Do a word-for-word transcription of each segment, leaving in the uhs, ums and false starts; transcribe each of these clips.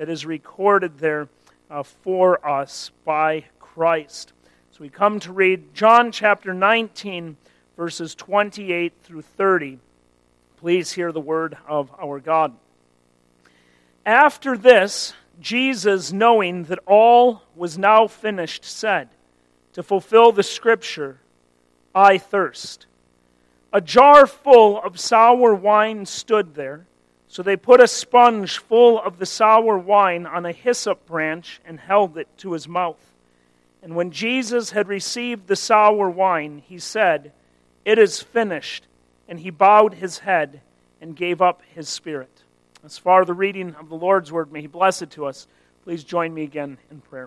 that is recorded there uh, for us by Christ. So we come to read John chapter nineteen, verses twenty-eight through thirty. Please hear the word of our God. After this, Jesus, knowing that all was now finished, said, to fulfill the scripture, I thirst. A jar full of sour wine stood there, so they put a sponge full of the sour wine on a hyssop branch and held it to his mouth. And when Jesus had received the sour wine, he said, It is finished. And he bowed his head and gave up his spirit. As far as the reading of the Lord's word, may he bless it to us. Please join me again in prayer.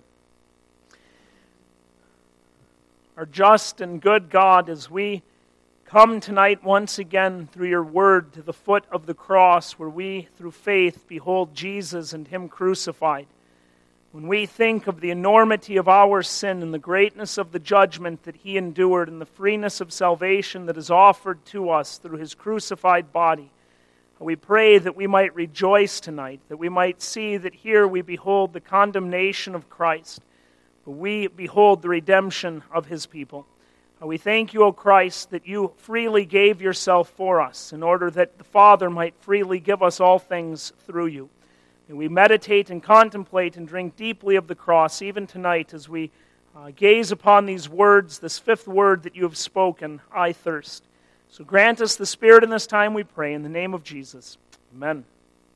Our just and good God, as we come tonight once again through your word to the foot of the cross, where we, through faith, behold Jesus and him crucified. When we think of the enormity of our sin and the greatness of the judgment that he endured and the freeness of salvation that is offered to us through his crucified body, we pray that we might rejoice tonight, that we might see that here we behold the condemnation of Christ, but we behold the redemption of his people. We thank you, O Christ, that you freely gave yourself for us in order that the Father might freely give us all things through you. May we meditate and contemplate and drink deeply of the cross even tonight as we uh, gaze upon these words, this fifth word that you have spoken, I thirst. So grant us the Spirit in this time, we pray, in the name of Jesus. Amen.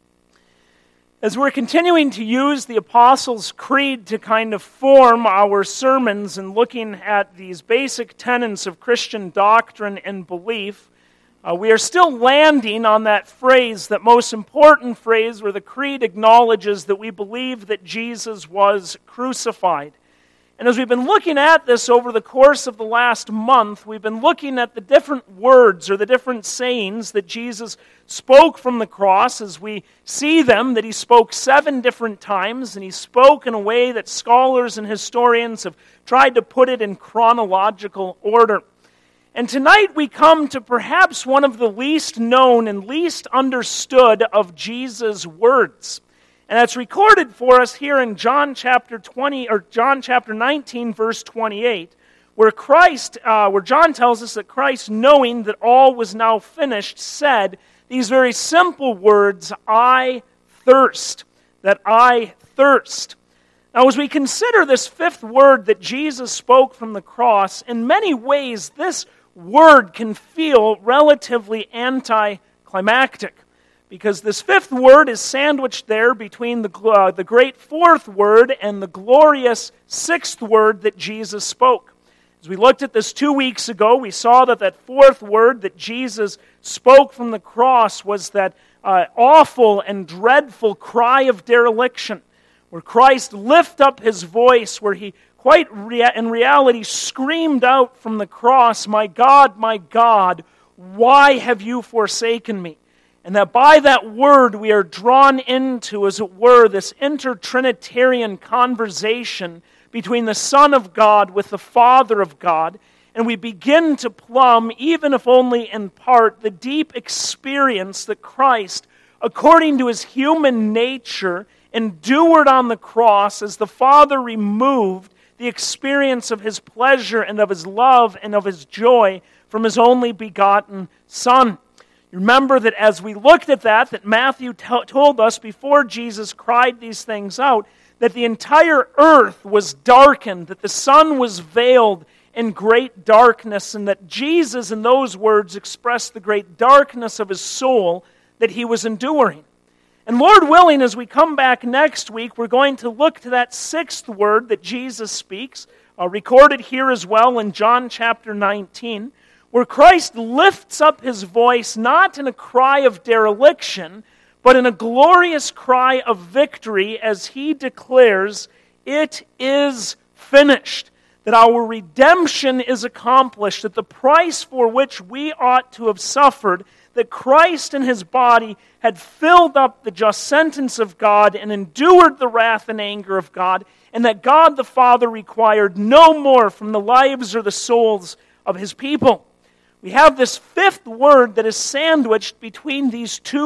As we're continuing to use the Apostles' Creed to kind of form our sermons and looking at these basic tenets of Christian doctrine and belief, Uh, we are still landing on that phrase, that most important phrase where the Creed acknowledges that we believe that Jesus was crucified. And as we've been looking at this over the course of the last month, we've been looking at the different words or the different sayings that Jesus spoke from the cross as we see them, that he spoke seven different times, and he spoke in a way that scholars and historians have tried to put it in chronological order. And tonight we come to perhaps one of the least known and least understood of Jesus' words. And that's recorded for us here in John chapter twenty or John chapter nineteen, verse twenty-eight, where Christ, uh, where John tells us that Christ, knowing that all was now finished, said these very simple words, I thirst, that I thirst. Now, as we consider this fifth word that Jesus spoke from the cross, in many ways this word can feel relatively anticlimactic, because this fifth word is sandwiched there between the, uh, the great fourth word and the glorious sixth word that Jesus spoke. As we looked at this two weeks ago, we saw that that fourth word that Jesus spoke from the cross was that uh, awful and dreadful cry of dereliction, where Christ lifted up his voice, where he quite rea- in reality screamed out from the cross, My God, my God, why have you forsaken me? And that by that word we are drawn into, as it were, this inter-Trinitarian conversation between the Son of God with the Father of God, and we begin to plumb, even if only in part, the deep experience that Christ, according to his human nature, endured on the cross as the Father removed the experience of his pleasure and of his love and of his joy from his only begotten Son. You remember that as we looked at that, that Matthew t- told us before Jesus cried these things out, that the entire earth was darkened, that the sun was veiled in great darkness, and that Jesus, in those words, expressed the great darkness of his soul that he was enduring. And Lord willing, as we come back next week, we're going to look to that sixth word that Jesus speaks, uh, recorded here as well in John chapter nineteen, where Christ lifts up his voice not in a cry of dereliction, but in a glorious cry of victory as he declares, it is finished, that our redemption is accomplished, that the price for which we ought to have suffered, that Christ in his body had filled up the just sentence of God and endured the wrath and anger of God, and that God the Father required no more from the lives or the souls of his people. We have this fifth word that is sandwiched between these two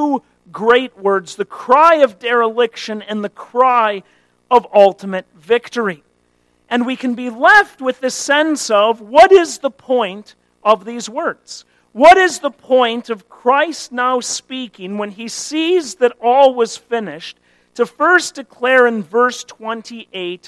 great words, the cry of dereliction and the cry of ultimate victory. And we can be left with this sense of, what is the point of these words? What is the point of Christ now speaking when he sees that all was finished, to first declare in verse twenty-eight,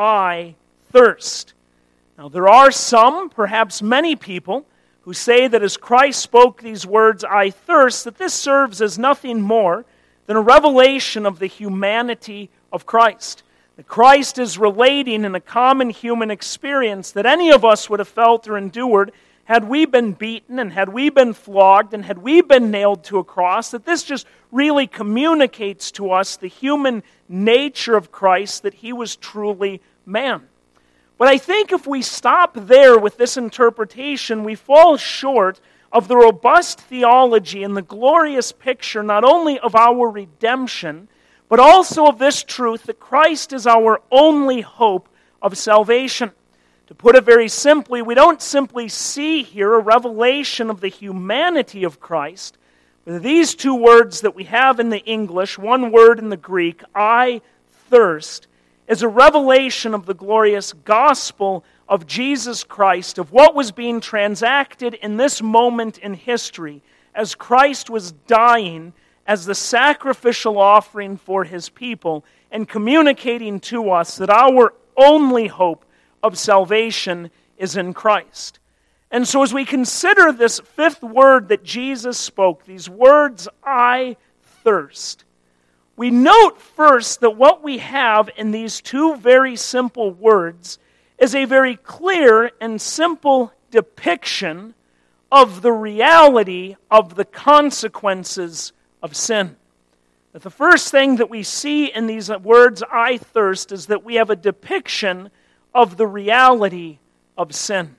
I thirst? Now there are some, perhaps many people, who say that as Christ spoke these words, I thirst, that this serves as nothing more than a revelation of the humanity of Christ. That Christ is relating in a common human experience that any of us would have felt or endured had we been beaten and had we been flogged and had we been nailed to a cross, that this just really communicates to us the human nature of Christ, that he was truly man. But I think if we stop there with this interpretation, we fall short of the robust theology and the glorious picture not only of our redemption, but also of this truth that Christ is our only hope of salvation. To put it very simply, we don't simply see here a revelation of the humanity of Christ, but these two words that we have in the English, one word in the Greek, I thirst, is a revelation of the glorious gospel of Jesus Christ, of what was being transacted in this moment in history as Christ was dying as the sacrificial offering for his people and communicating to us that our only hope of salvation is in Christ. And so as we consider this fifth word that Jesus spoke, these words, I thirst, we note first that what we have in these two very simple words is a very clear and simple depiction of the reality of the consequences of sin. That the first thing that we see in these words, I thirst, is that we have a depiction of the reality of sin.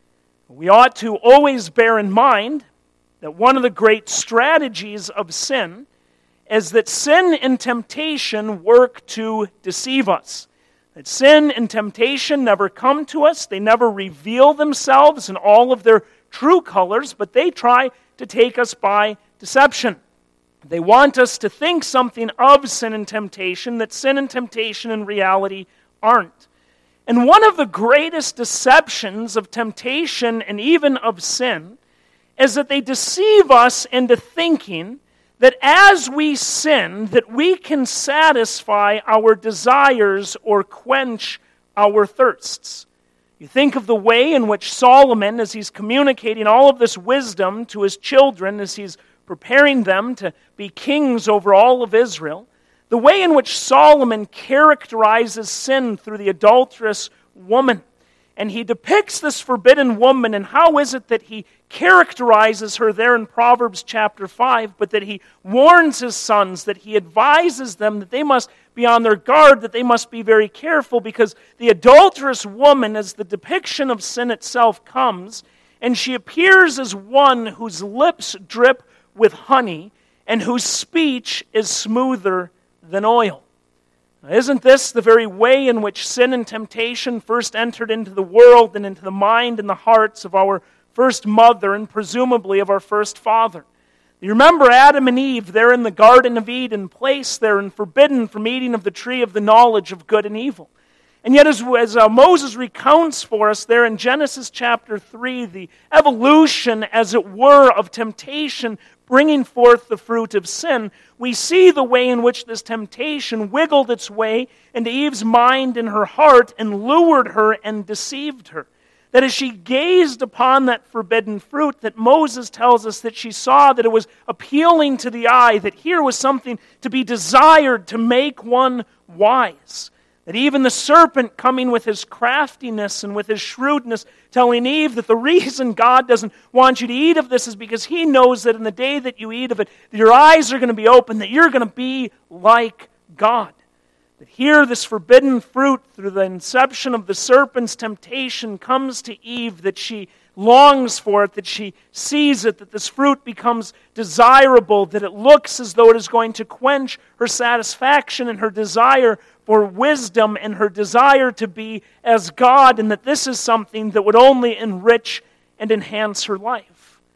We ought to always bear in mind that one of the great strategies of sin is that sin and temptation work to deceive us. That sin and temptation never come to us, they never reveal themselves in all of their true colors, but they try to take us by deception. They want us to think something of sin and temptation that sin and temptation in reality aren't. And one of the greatest deceptions of temptation and even of sin is that they deceive us into thinking that as we sin, that we can satisfy our desires or quench our thirsts. You think of the way in which Solomon, as he's communicating all of this wisdom to his children, as he's preparing them to be kings over all of Israel, the way in which Solomon characterizes sin through the adulterous woman. And he depicts this forbidden woman, and how is it that he characterizes her there in Proverbs chapter five, but that he warns his sons, that he advises them that they must be on their guard, that they must be very careful, because the adulterous woman, as the depiction of sin itself comes, and she appears as one whose lips drip with honey, and whose speech is smoother than oil. Now, isn't this the very way in which sin and temptation first entered into the world and into the mind and the hearts of our first mother and presumably of our first father? You remember Adam and Eve there in the Garden of Eden, placed there and forbidden from eating of the tree of the knowledge of good and evil. And yet as, as uh, Moses recounts for us there in Genesis chapter three, the evolution, as it were, of temptation bringing forth the fruit of sin, we see the way in which this temptation wiggled its way into Eve's mind and her heart and lured her and deceived her. That as she gazed upon that forbidden fruit, that Moses tells us that she saw that it was appealing to the eye, that here was something to be desired to make one wise. That even the serpent coming with his craftiness and with his shrewdness, telling Eve that the reason God doesn't want you to eat of this is because he knows that in the day that you eat of it, that your eyes are going to be open, that you're going to be like God. That here this forbidden fruit, through the inception of the serpent's temptation, comes to Eve, that she longs for it, that she sees it, that this fruit becomes desirable, that it looks as though it is going to quench her satisfaction and her desire for wisdom and her desire to be as God, and that this is something that would only enrich and enhance her life.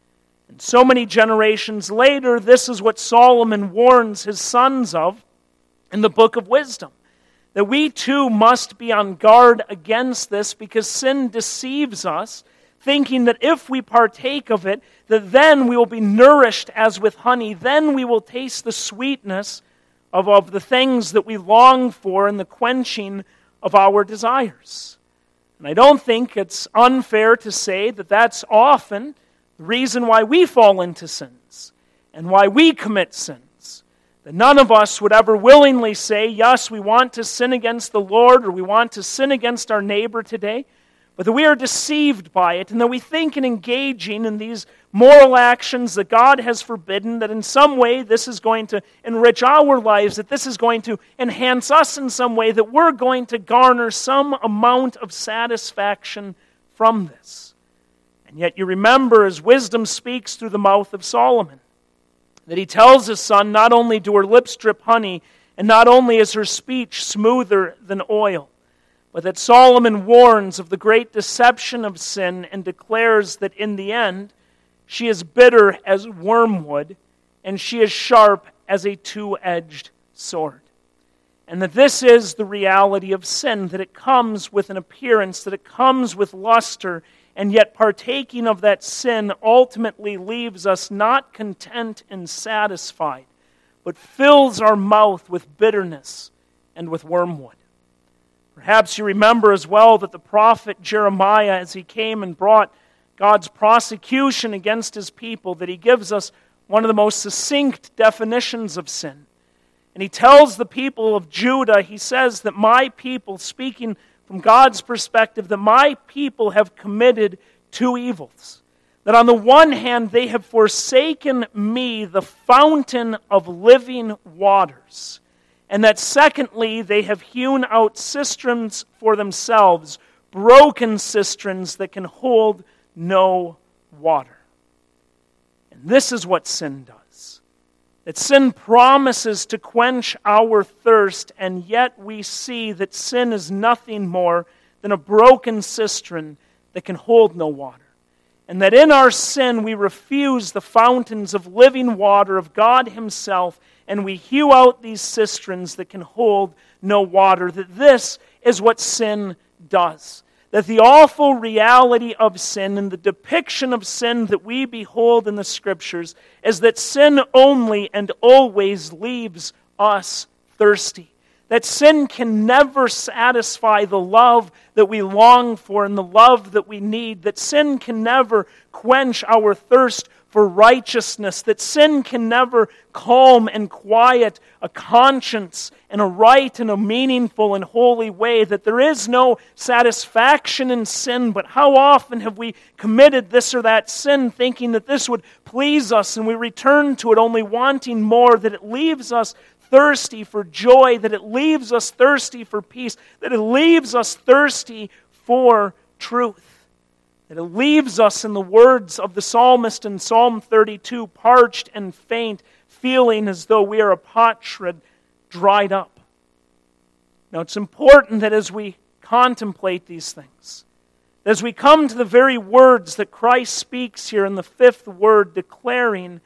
And so many generations later, this is what Solomon warns his sons of in the book of Wisdom. That we too must be on guard against this, because sin deceives us, thinking that if we partake of it, that then we will be nourished as with honey. Then we will taste the sweetness of, of the things that we long for and the quenching of our desires. And I don't think it's unfair to say that that's often the reason why we fall into sins and why we commit sins. That none of us would ever willingly say, yes, we want to sin against the Lord or we want to sin against our neighbor today, but that we are deceived by it and that we think in engaging in these moral actions that God has forbidden, that in some way this is going to enrich our lives, that this is going to enhance us in some way, that we're going to garner some amount of satisfaction from this. And yet you remember, as wisdom speaks through the mouth of Solomon, that he tells his son, not only do her lips drip honey, and not only is her speech smoother than oil, but that Solomon warns of the great deception of sin and declares that in the end, she is bitter as wormwood, and she is sharp as a two-edged sword. And that this is the reality of sin, that it comes with an appearance, that it comes with luster, and yet partaking of that sin ultimately leaves us not content and satisfied, but fills our mouth with bitterness and with wormwood. Perhaps you remember as well that the prophet Jeremiah, as he came and brought God's prosecution against his people, that he gives us one of the most succinct definitions of sin. And he tells the people of Judah, he says that my people, speaking from God's perspective, that my people have committed two evils. That on the one hand, they have forsaken me, the fountain of living waters. And that secondly, they have hewn out cisterns for themselves, broken cisterns that can hold no water. And this is what sin does. That sin promises to quench our thirst, and yet we see that sin is nothing more than a broken cistern that can hold no water. And that in our sin we refuse the fountains of living water of God Himself, and we hew out these cisterns that can hold no water. That this is what sin does. That the awful reality of sin and the depiction of sin that we behold in the Scriptures is that sin only and always leaves us thirsty. That sin can never satisfy the love that we long for and the love that we need. That sin can never quench our thirst for righteousness. That sin can never calm and quiet a conscience in a right and a meaningful and holy way. That there is no satisfaction in sin, but how often have we committed this or that sin thinking that this would please us, and we return to it only wanting more, that it leaves us thirsty for joy, that it leaves us thirsty for peace, that it leaves us thirsty for truth. That it leaves us, in the words of the psalmist in Psalm thirty-two, parched and faint, feeling as though we are a potsherd dried up. Now it's important that as we contemplate these things, as we come to the very words that Christ speaks here in the fifth word, declaring,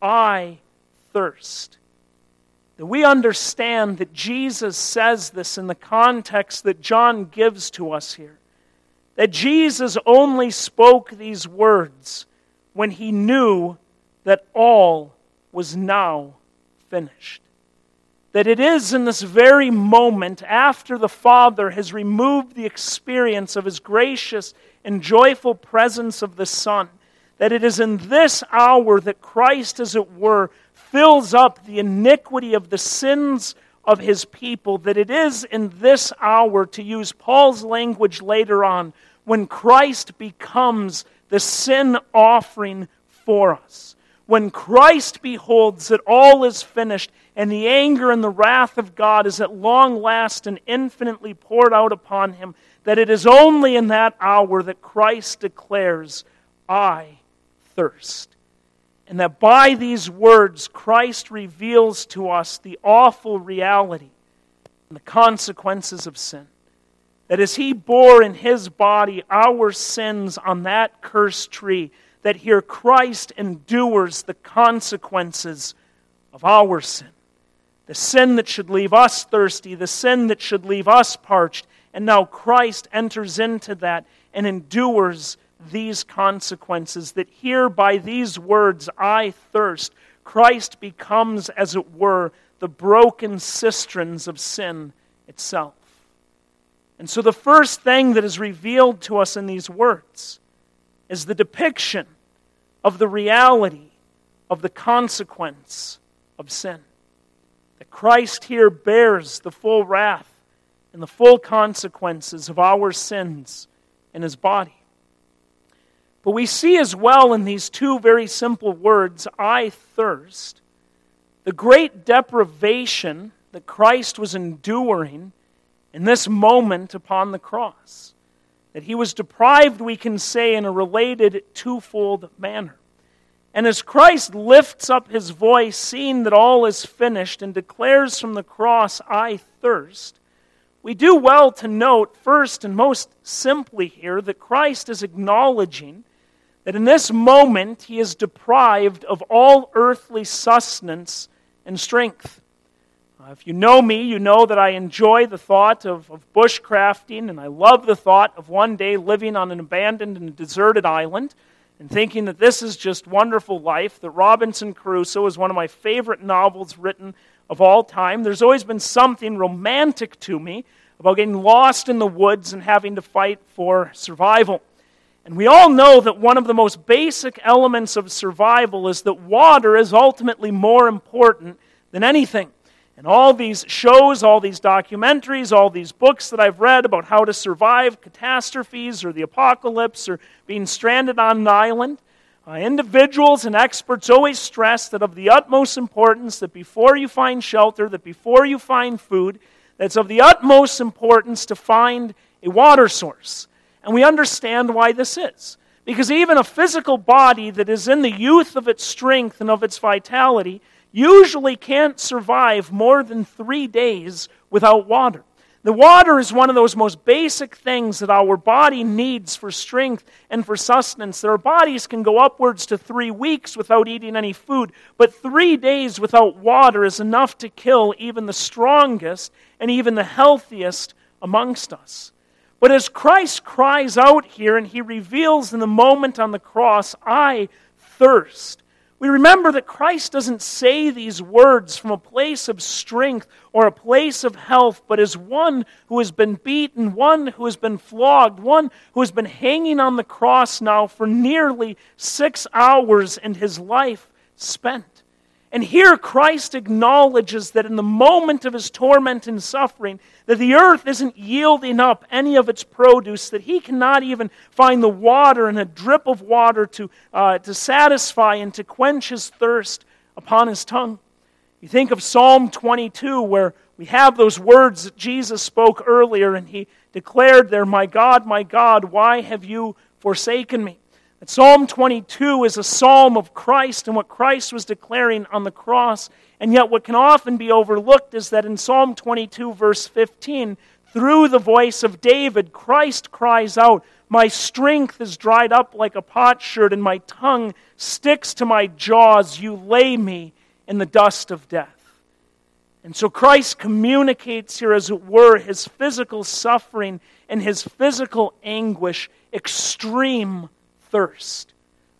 I thirst, that we understand that Jesus says this in the context that John gives to us here. That Jesus only spoke these words when He knew that all was now finished. That it is in this very moment, after the Father has removed the experience of His gracious and joyful presence of the Son, that it is in this hour that Christ, as it were, fills up the iniquity of the sins of His people. That it is in this hour, to use Paul's language later on, when Christ becomes the sin offering for us. When Christ beholds that all is finished, and the anger and the wrath of God is at long last and infinitely poured out upon Him, that it is only in that hour that Christ declares, I thirst. And that by these words, Christ reveals to us the awful reality and the consequences of sin. That as He bore in His body our sins on that cursed tree, that here Christ endures the consequences of our sin. The sin that should leave us thirsty, the sin that should leave us parched, and now Christ enters into that and endures these consequences, that here by these words, I thirst, Christ becomes, as it were, the broken cisterns of sin itself. And so the first thing that is revealed to us in these words is the depiction of the reality of the consequence of sin. That Christ here bears the full wrath and the full consequences of our sins in His body. But we see as well in these two very simple words, I thirst, the great deprivation that Christ was enduring in this moment upon the cross. That He was deprived, we can say, in a related twofold manner. And as Christ lifts up His voice, seeing that all is finished, and declares from the cross, I thirst, we do well to note first and most simply here that Christ is acknowledging that in this moment He is deprived of all earthly sustenance and strength. Uh, if you know me, you know that I enjoy the thought of, of bushcrafting, and I love the thought of one day living on an abandoned and deserted island and thinking that this is just wonderful life, that Robinson Crusoe is one of my favorite novels written of all time. There's always been something romantic to me about getting lost in the woods and having to fight for survival. And we all know that one of the most basic elements of survival is that water is ultimately more important than anything. And all these shows, all these documentaries, all these books that I've read about how to survive catastrophes or the apocalypse or being stranded on an island, uh, individuals and experts always stress that of the utmost importance that before you find shelter, that before you find food, that it's of the utmost importance to find a water source. And we understand why this is. Because even a physical body that is in the youth of its strength and of its vitality usually can't survive more than three days without water. The water is one of those most basic things that our body needs for strength and for sustenance. That our bodies can go upwards to three weeks without eating any food, but three days without water is enough to kill even the strongest and even the healthiest amongst us. But as Christ cries out here and He reveals in the moment on the cross, I thirst, we remember that Christ doesn't say these words from a place of strength or a place of health, but as one who has been beaten, one who has been flogged, one who has been hanging on the cross now for nearly six hours and his life spent. And here Christ acknowledges that in the moment of His torment and suffering, that the earth isn't yielding up any of its produce, that He cannot even find the water and a drip of water to, uh, to satisfy and to quench His thirst upon His tongue. You think of Psalm twenty-two, where we have those words that Jesus spoke earlier, and He declared there, my God, my God, why have you forsaken me? And Psalm twenty-two is a psalm of Christ and what Christ was declaring on the cross. And yet what can often be overlooked is that in Psalm twenty-two, verse fifteen, through the voice of David, Christ cries out, my strength is dried up like a potsherd, and my tongue sticks to my jaws. You lay me in the dust of death. And so Christ communicates here, as it were, His physical suffering and His physical anguish, extreme thirst,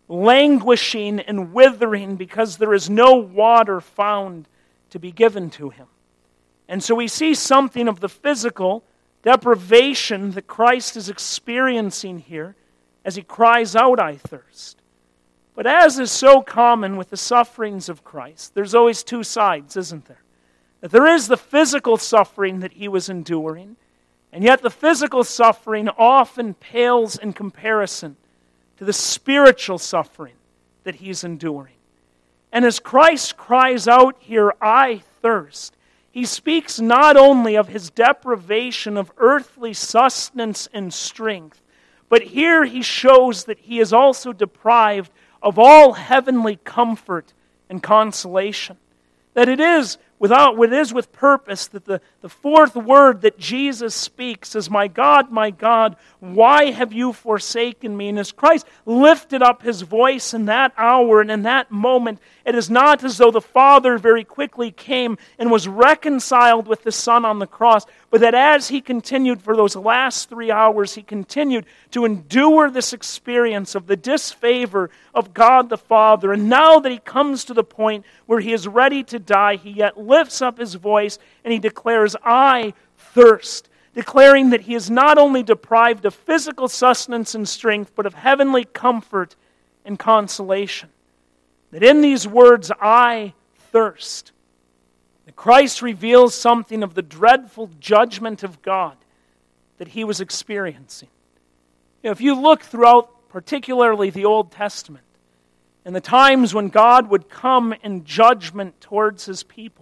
languishing and withering because there is no water found to be given to Him. And so we see something of the physical deprivation that Christ is experiencing here as He cries out, I thirst. But as is so common with the sufferings of Christ, there's always two sides, isn't there? That there is the physical suffering that He was enduring, and yet the physical suffering often pales in comparison to the spiritual suffering that He's enduring. And as Christ cries out here, I thirst, He speaks not only of His deprivation of earthly sustenance and strength, but here He shows that He is also deprived of all heavenly comfort and consolation. That it is without, it is with purpose that the, the fourth word that Jesus speaks is, "My God, my God, why have you forsaken me?" And as Christ lifted up his voice in that hour and in that moment, it is not as though the Father very quickly came and was reconciled with the Son on the cross, but that as he continued for those last three hours, he continued to endure this experience of the disfavor of God the Father. And now that he comes to the point where he is ready to die, he yet lifts up his voice and he declares, "I thirst," declaring that he is not only deprived of physical sustenance and strength, but of heavenly comfort and consolation. That in these words, "I thirst," that Christ reveals something of the dreadful judgment of God that he was experiencing. You know, if you look throughout, particularly the Old Testament, and the times when God would come in judgment towards his people,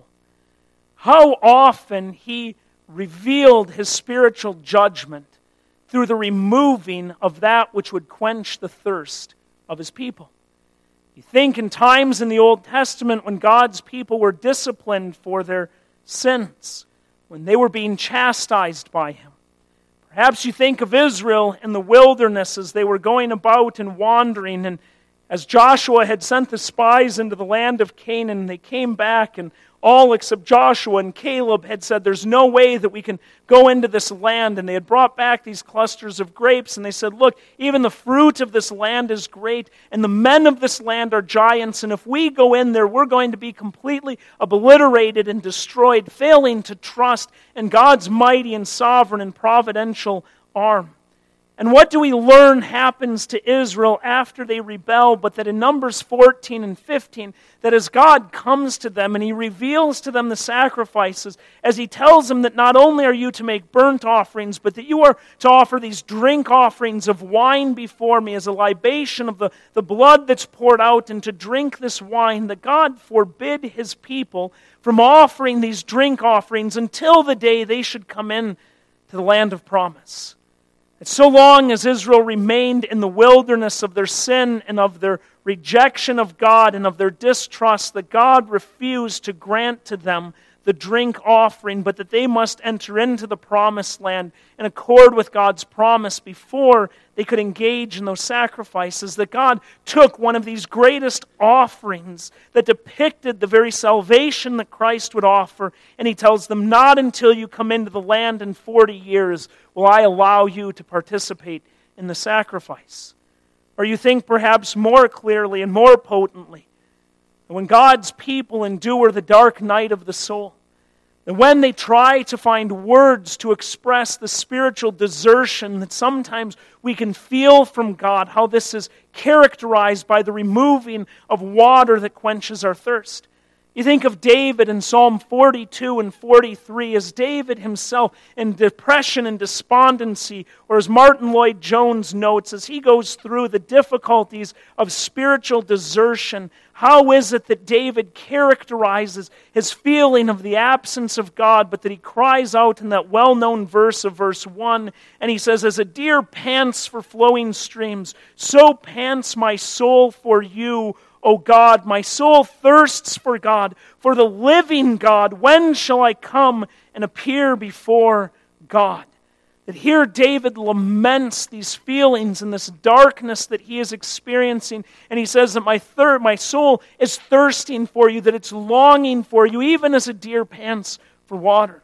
how often he revealed his spiritual judgment through the removing of that which would quench the thirst of his people. You think in times in the Old Testament when God's people were disciplined for their sins, when they were being chastised by him. Perhaps you think of Israel in the wilderness as they were going about and wandering, and as Joshua had sent the spies into the land of Canaan, they came back, and all except Joshua and Caleb had said, "There's no way that we can go into this land." And they had brought back these clusters of grapes, and they said, "Look, even the fruit of this land is great, and the men of this land are giants, and if we go in there, we're going to be completely obliterated and destroyed," failing to trust in God's mighty and sovereign and providential arm. And what do we learn happens to Israel after they rebel? But that in Numbers fourteen and fifteen, that as God comes to them and he reveals to them the sacrifices, as he tells them that not only are you to make burnt offerings, but that you are to offer these drink offerings of wine before me as a libation of the, the blood that's poured out, and to drink this wine, that God forbid his people from offering these drink offerings until the day they should come in to the land of promise. And so long as Israel remained in the wilderness of their sin and of their rejection of God and of their distrust, that God refused to grant to them the drink offering, but that they must enter into the promised land in accord with God's promise before they could engage in those sacrifices. That God took one of these greatest offerings that depicted the very salvation that Christ would offer, and he tells them, "Not until you come into the land in forty years will I allow you to participate in the sacrifice." Or you think perhaps more clearly and more potently, that when God's people endure the dark night of the soul, and when they try to find words to express the spiritual desertion that sometimes we can feel from God, how this is characterized by the removing of water that quenches our thirst. You think of David in Psalm forty-two and forty-three, as David himself in depression and despondency, or as Martin Lloyd-Jones notes, as he goes through the difficulties of spiritual desertion, how is it that David characterizes his feeling of the absence of God, but that he cries out in that well-known verse of verse one, and he says, "As a deer pants for flowing streams, so pants my soul for you, O God. My soul thirsts for God, for the living God. When shall I come and appear before God?" That here David laments these feelings and this darkness that he is experiencing. And he says that my thir- my soul is thirsting for you, that it's longing for you, even as a deer pants for water.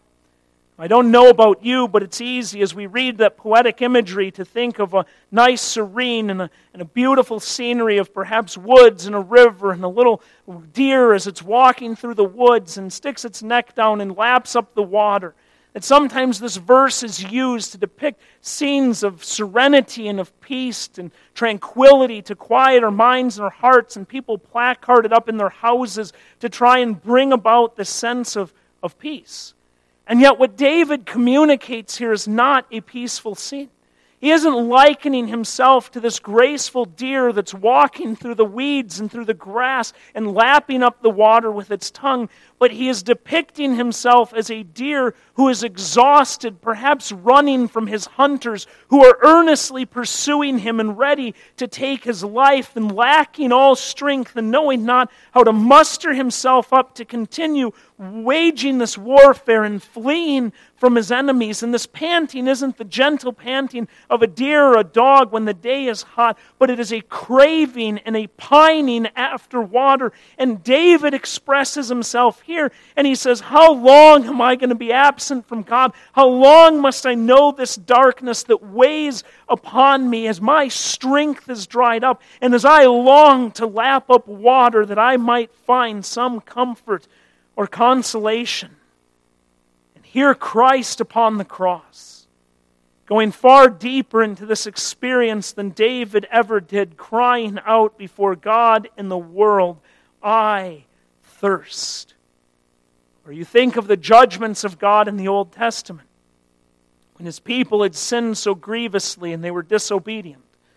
I don't know about you, but it's easy as we read that poetic imagery to think of a nice, serene, and a, and a beautiful scenery of perhaps woods and a river and a little deer as it's walking through the woods and sticks its neck down and laps up the water. That sometimes this verse is used to depict scenes of serenity and of peace and tranquility to quiet our minds and our hearts, and people placarded up in their houses to try and bring about the sense of, of peace. And yet what David communicates here is not a peaceful scene. He isn't likening himself to this graceful deer that's walking through the weeds and through the grass and lapping up the water with its tongue, but he is depicting himself as a deer who is exhausted, perhaps running from his hunters who are earnestly pursuing him and ready to take his life, and lacking all strength and knowing not how to muster himself up to continue waging this warfare and fleeing from his enemies. And this panting isn't the gentle panting of a deer or a dog when the day is hot, but it is a craving and a pining after water. And David expresses himself here, and he says, how long am I going to be absent from God? How long must I know this darkness that weighs upon me as my strength is dried up, and as I long to lap up water that I might find some comfort or consolation? And here Christ upon the cross, going far deeper into this experience than David ever did, crying out before God and the world, I thirst. Or you think of the judgments of God in the Old Testament, when his people had sinned so grievously and they were disobedient,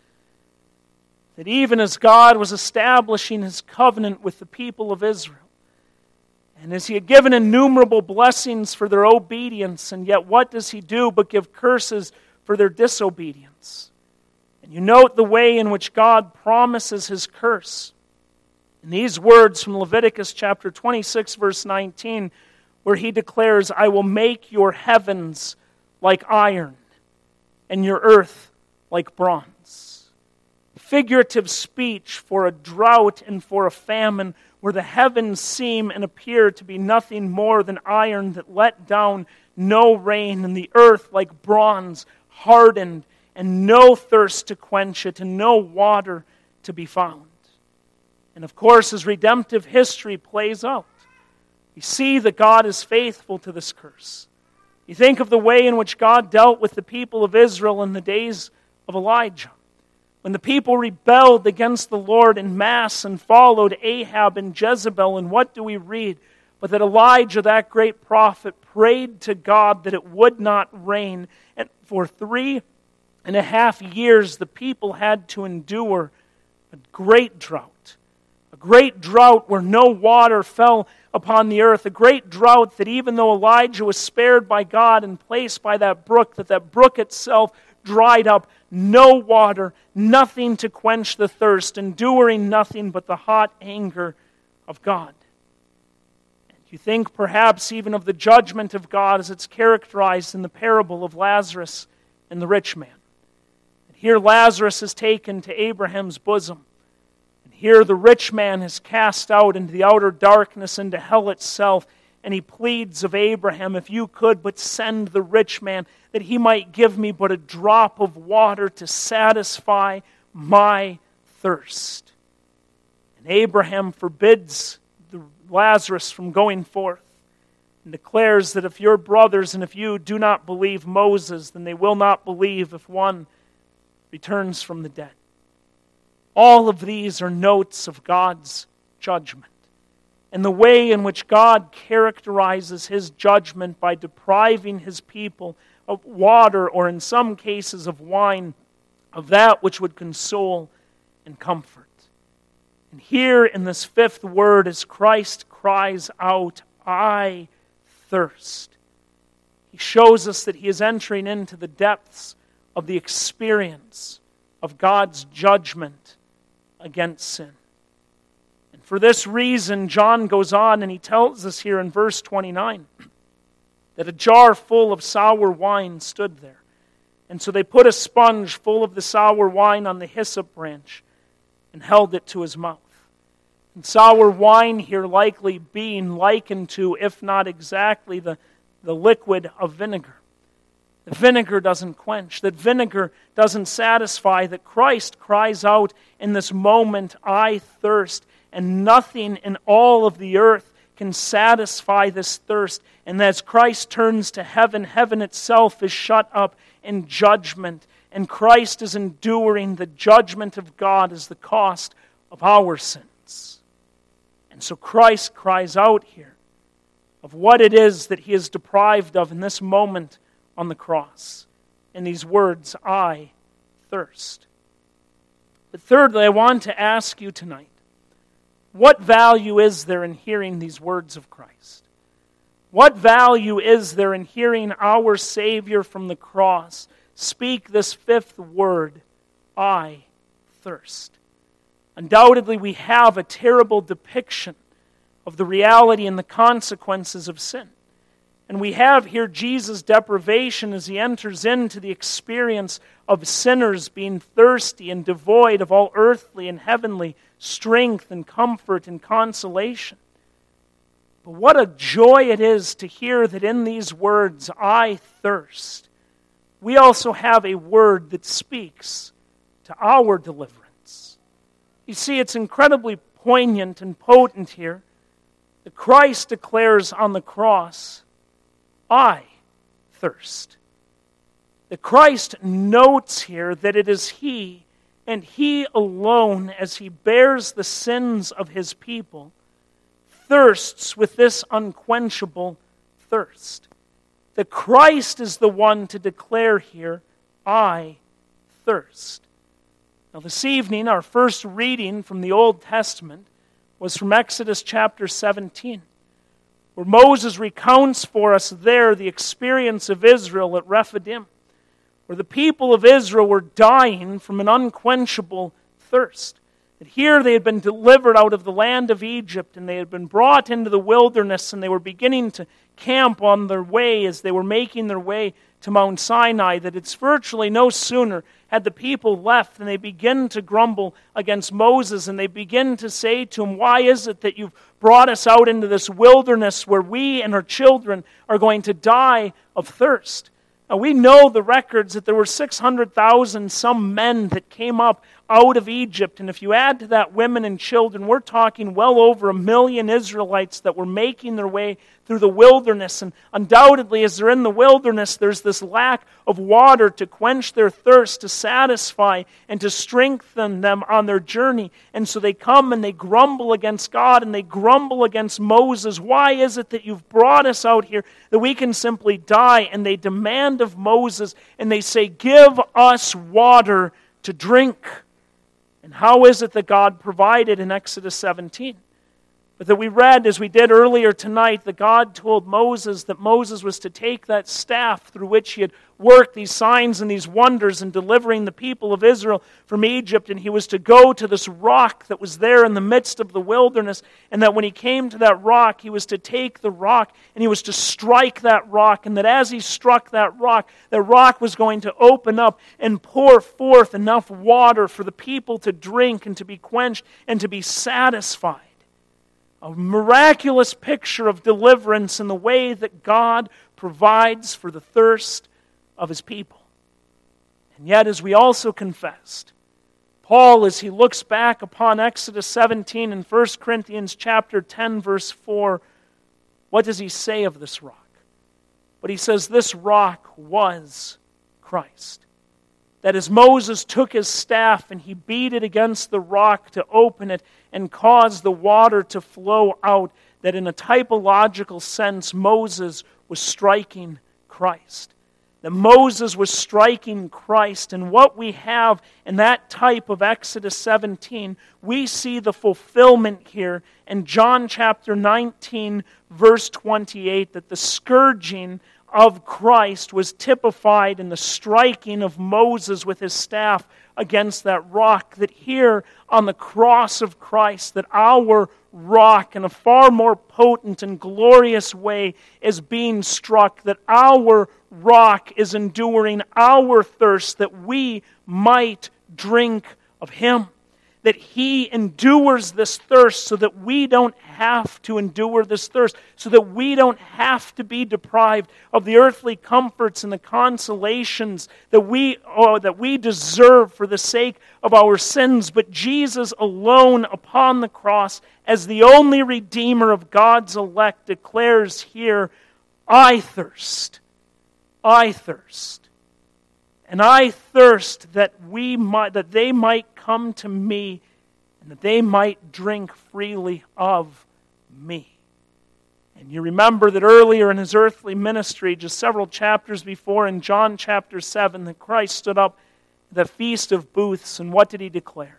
that even as God was establishing his covenant with the people of Israel, and as he had given innumerable blessings for their obedience, and yet what does he do but give curses for their disobedience? And you note the way in which God promises his curse. In these words from Leviticus chapter twenty-six, verse nineteen, where he declares, I will make your heavens like iron, and your earth like bronze. Figurative speech for a drought and for a famine, where the heavens seem and appear to be nothing more than iron that let down no rain, and the earth like bronze, hardened, and no thirst to quench it, and no water to be found. And of course, as redemptive history plays out, you see that God is faithful to this curse. You think of the way in which God dealt with the people of Israel in the days of Elijah, when the people rebelled against the Lord en masse and followed Ahab and Jezebel. And what do we read? But that Elijah, that great prophet, prayed to God that it would not rain. And for three and a half years, the people had to endure a great drought. A great drought where no water fell upon the earth. A great drought that even though Elijah was spared by God and placed by that brook, that that brook itself dried up, no water, nothing to quench the thirst, enduring nothing but the hot anger of God. And you think perhaps even of the judgment of God as it's characterized in the parable of Lazarus and the rich man. And here Lazarus is taken to Abraham's bosom. And here the rich man is cast out into the outer darkness, into hell itself. And he pleads of Abraham, if you could but send the rich man, that he might give me but a drop of water to satisfy my thirst. And Abraham forbids the Lazarus from going forth and declares that if your brothers and if you do not believe Moses, then they will not believe if one returns from the dead. All of these are notes of God's judgment, and the way in which God characterizes his judgment by depriving his people of water, or in some cases of wine, of that which would console and comfort. And here in this fifth word, as Christ cries out, I thirst, he shows us that he is entering into the depths of the experience of God's judgment against sin. For this reason, John goes on and he tells us here in verse twenty-nine that a jar full of sour wine stood there. And so they put a sponge full of the sour wine on the hyssop branch and held it to his mouth. And sour wine here likely being likened to, if not exactly, the, the liquid of vinegar. That vinegar doesn't quench, that vinegar doesn't satisfy, that Christ cries out in this moment, I thirst. And nothing in all of the earth can satisfy this thirst. And as Christ turns to heaven, heaven itself is shut up in judgment. And Christ is enduring the judgment of God as the cost of our sins. And so Christ cries out here of what it is that he is deprived of in this moment on the cross. In these words, I thirst. But thirdly, I want to ask you tonight, what value is there in hearing these words of Christ? What value is there in hearing our Savior from the cross speak this fifth word, I thirst? Undoubtedly, we have a terrible depiction of the reality and the consequences of sin. And we have here Jesus' deprivation as he enters into the experience of sinners being thirsty and devoid of all earthly and heavenly strength and comfort and consolation. But what a joy it is to hear that in these words, I thirst, we also have a word that speaks to our deliverance. You see, it's incredibly poignant and potent here that Christ declares on the cross, I thirst. That Christ notes here that it is He and He alone, as He bears the sins of His people, thirsts with this unquenchable thirst. That Christ is the one to declare here, I thirst. Now this evening, our first reading from the Old Testament was from Exodus chapter seventeen, where Moses recounts for us there the experience of Israel at Rephidim, where the people of Israel were dying from an unquenchable thirst. That here they had been delivered out of the land of Egypt, and they had been brought into the wilderness, and they were beginning to camp on their way as they were making their way to Mount Sinai, that it's virtually no sooner had the people left than they begin to grumble against Moses, and they begin to say to him, why is it that you've brought us out into this wilderness where we and our children are going to die of thirst? Now we know the records that there were six hundred thousand some men that came up out of Egypt, and if you add to that women and children, we're talking well over a million Israelites that were making their way through the wilderness. And undoubtedly, as they're in the wilderness, there's this lack of water to quench their thirst, to satisfy and to strengthen them on their journey. And so they come and they grumble against God, and they grumble against Moses. Why is it that you've brought us out here that we can simply die? And they demand of Moses, and they say, give us water to drink. And how is it that God provided in Exodus seventeen? But that we read, as we did earlier tonight, that God told Moses that Moses was to take that staff through which he had worked these signs and these wonders in delivering the people of Israel from Egypt, and he was to go to this rock that was there in the midst of the wilderness, and that when he came to that rock, he was to take the rock and he was to strike that rock, and that as he struck that rock, the rock was going to open up and pour forth enough water for the people to drink and to be quenched and to be satisfied. A miraculous picture of deliverance in the way that God provides for the thirst of His people. And yet, as we also confessed, Paul, as he looks back upon Exodus seventeen and First Corinthians chapter ten, verse four, what does he say of this rock? But he says this rock was Christ. That as Moses took his staff and he beat it against the rock to open it and cause the water to flow out, that in a typological sense, Moses was striking Christ. That Moses was striking Christ. And what we have in that type of Exodus seventeen, we see the fulfillment here in John chapter nineteen, verse twenty-eight, that the scourging of Christ was typified in the striking of Moses with his staff against that rock. That here on the cross of Christ, that our rock in a far more potent and glorious way is being struck, that our rock is enduring our thirst that we might drink of Him. That He endures this thirst so that we don't have to endure this thirst, so that we don't have to be deprived of the earthly comforts and the consolations that we, oh, that we deserve for the sake of our sins. But Jesus alone upon the cross, as the only Redeemer of God's elect, declares here, I thirst, I thirst. And I thirst that we might, that they might come to me, and that they might drink freely of me. And you remember that earlier in His earthly ministry, just several chapters before, in John chapter seven, that Christ stood up the Feast of Booths, and what did he declare?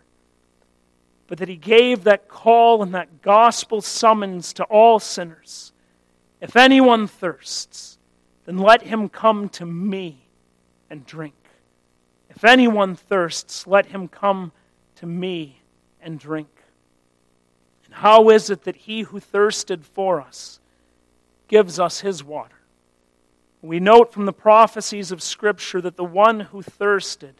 But that he gave that call and that gospel summons to all sinners. If anyone thirsts, then let him come to me and drink. If anyone thirsts, let him come to me and drink. And how is it that he who thirsted for us gives us his water? We note from the prophecies of Scripture that the one who thirsted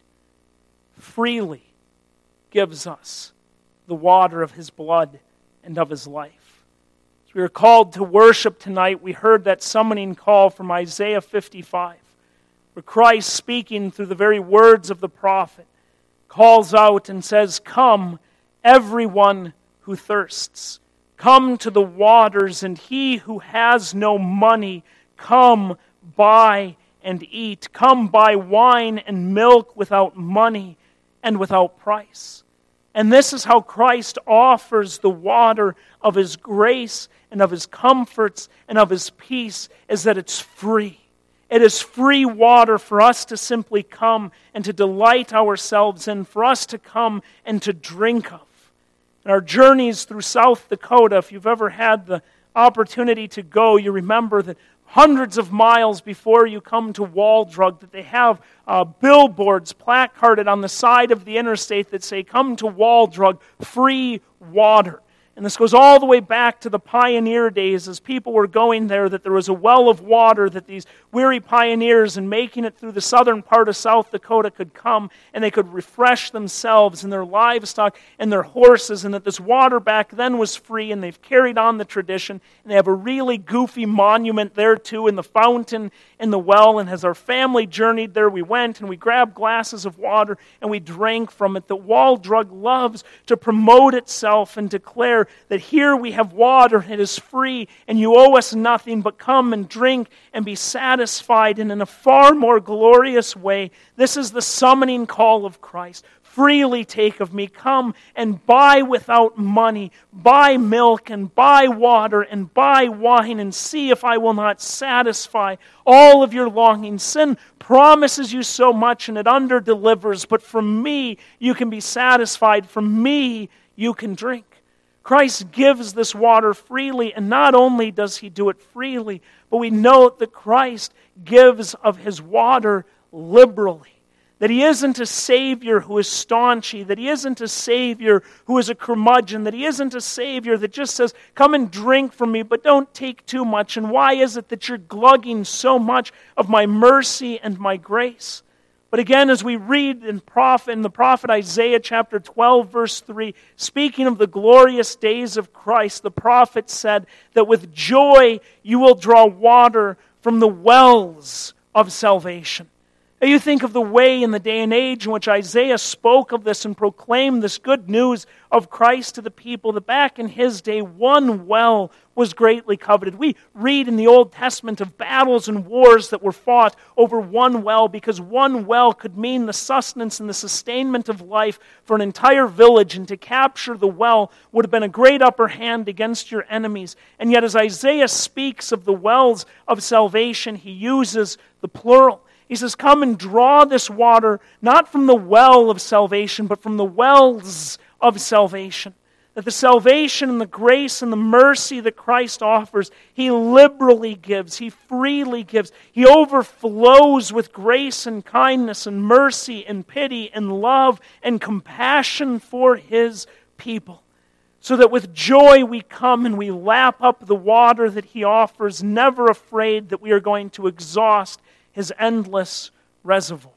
freely gives us the water of his blood and of his life. As we are called to worship tonight, we heard that summoning call from Isaiah fifty-five, where Christ, speaking through the very words of the prophet, calls out and says, "Come, everyone who thirsts. Come to the waters, and he who has no money, come buy and eat. Come buy wine and milk without money and without price." And this is how Christ offers the water of his grace and of his comforts and of his peace, is that it's free. It is free water for us to simply come and to delight ourselves in, for us to come and to drink of. In our journeys through South Dakota, if you've ever had the opportunity to go, you remember that hundreds of miles before you come to Waldrug, that they have uh, billboards placarded on the side of the interstate that say, "Come to Waldrug, free water." And this goes all the way back to the pioneer days as people were going there, that there was a well of water that these weary pioneers in making it through the southern part of South Dakota could come and they could refresh themselves and their livestock and their horses, and that this water back then was free, and they've carried on the tradition, and they have a really goofy monument there too in the fountain in the well. And as our family journeyed there, we went and we grabbed glasses of water and we drank from it. That Waldrug loves to promote itself and declare that here we have water, it is free, and you owe us nothing but come and drink and be satisfied. And in a far more glorious way, this is the summoning call of Christ. Freely take of me. Come and buy without money. Buy milk and buy water and buy wine, and see if I will not satisfy all of your longings. Sin promises you so much and it under-delivers, but from me you can be satisfied. From me you can drink. Christ gives this water freely, and not only does he do it freely, but we note that Christ gives of his water liberally. That he isn't a Savior who is staunchy, that he isn't a Savior who is a curmudgeon, that he isn't a Savior that just says, "Come and drink from me, but don't take too much." And why is it that you're glugging so much of my mercy and my grace? But again, as we read in, prophet, in the prophet Isaiah chapter twelve, verse three, speaking of the glorious days of Christ, the prophet said that with joy you will draw water from the wells of salvation. Now you think of the way in the day and age in which Isaiah spoke of this and proclaimed this good news of Christ to the people, that back in his day, one well was greatly coveted. We read in the Old Testament of battles and wars that were fought over one well, because one well could mean the sustenance and the sustainment of life for an entire village, and to capture the well would have been a great upper hand against your enemies. And yet as Isaiah speaks of the wells of salvation, he uses the plural. He says, "Come and draw this water, not from the well of salvation, but from the wells of salvation." That the salvation and the grace and the mercy that Christ offers, he liberally gives, he freely gives. He overflows with grace and kindness and mercy and pity and love and compassion for his people. So that with joy we come and we lap up the water that he offers, never afraid that we are going to exhaust his endless reservoir.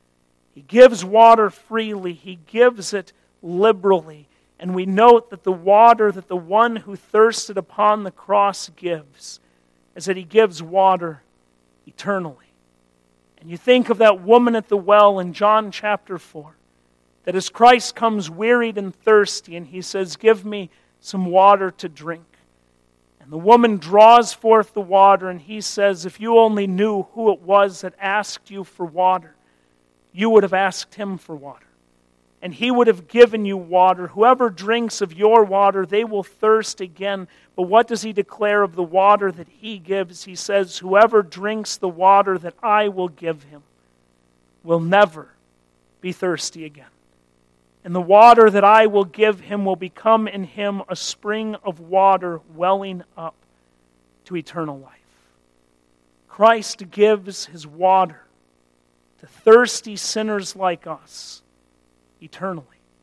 He gives water freely. He gives it liberally. And we note that the water that the one who thirsted upon the cross gives is that he gives water eternally. And you think of that woman at the well in John chapter four, that as Christ comes wearied and thirsty and he says, "Give me some water to drink." And the woman draws forth the water, and he says, "If you only knew who it was that asked you for water, you would have asked him for water. And he would have given you water. Whoever drinks of your water, they will thirst again." But what does he declare of the water that he gives? He says, "Whoever drinks the water that I will give him will never be be thirsty again. And the water that I will give him will become in him a spring of water welling up to eternal life. Christ gives his water to thirsty sinners like us eternally.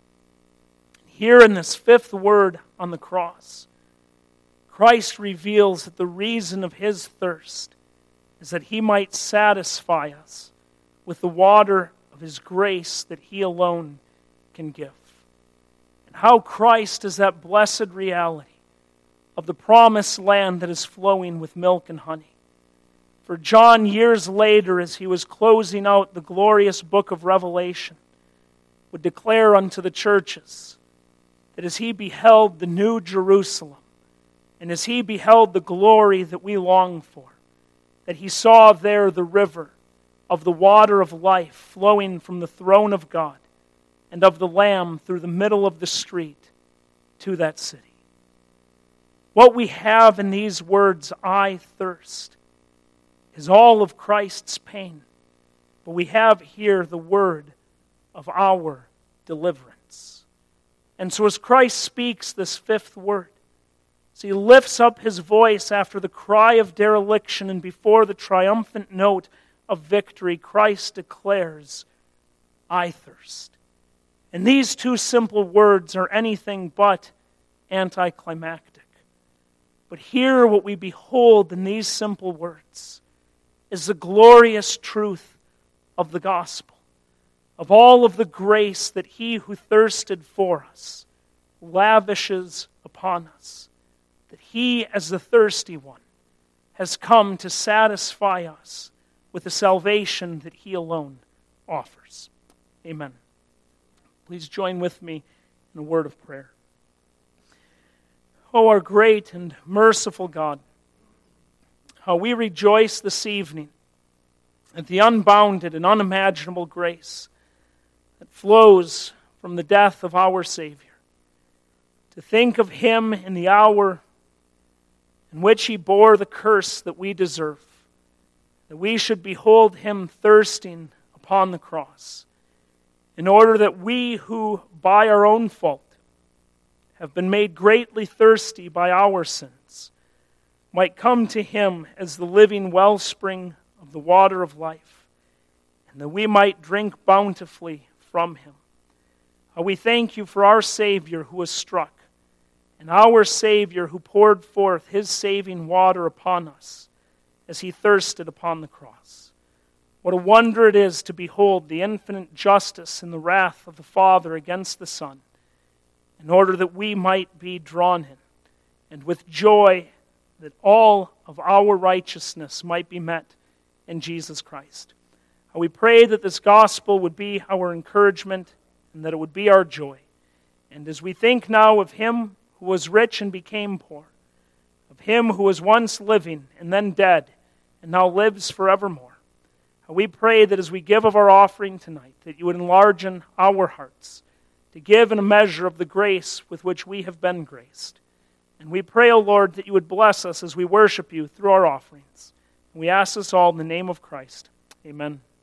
Here in this fifth word on the cross, Christ reveals that the reason of his thirst is that he might satisfy us with the water of his grace that he alone can give. And how Christ is that blessed reality of the promised land that is flowing with milk and honey. For John, years later, as he was closing out the glorious book of Revelation, would declare unto the churches that as he beheld the new Jerusalem, and as he beheld the glory that we long for, that he saw there the river of the water of life flowing from the throne of God and of the Lamb through the middle of the street to that city. What we have in these words, I thirst, is all of Christ's pain. But we have here the word of our deliverance. And so as Christ speaks this fifth word, as he lifts up his voice after the cry of dereliction and before the triumphant note of victory, Christ declares, I thirst. And these two simple words are anything but anticlimactic. But here what we behold in these simple words is the glorious truth of the gospel, of all of the grace that he who thirsted for us lavishes upon us, that he, as the thirsty one, has come to satisfy us with the salvation that he alone offers. Amen. Please join with me in a word of prayer. O our great and merciful God, how we rejoice this evening at the unbounded and unimaginable grace that flows from the death of our Savior. To think of him in the hour in which he bore the curse that we deserve, that we should behold him thirsting upon the cross, in order that we who, by our own fault, have been made greatly thirsty by our sins, might come to him as the living wellspring of the water of life, and that we might drink bountifully from him. How we thank you for our Savior who was struck, and our Savior who poured forth his saving water upon us as he thirsted upon the cross. What a wonder it is to behold the infinite justice and the wrath of the Father against the Son, in order that we might be drawn in, and with joy that all of our righteousness might be met in Jesus Christ. We pray that this gospel would be our encouragement and that it would be our joy. And as we think now of him who was rich and became poor, of him who was once living and then dead and now lives forevermore, we pray that as we give of our offering tonight, that you would enlarge in our hearts to give in a measure of the grace with which we have been graced. And we pray, O Lord, that you would bless us as we worship you through our offerings. And we ask this all in the name of Christ. Amen.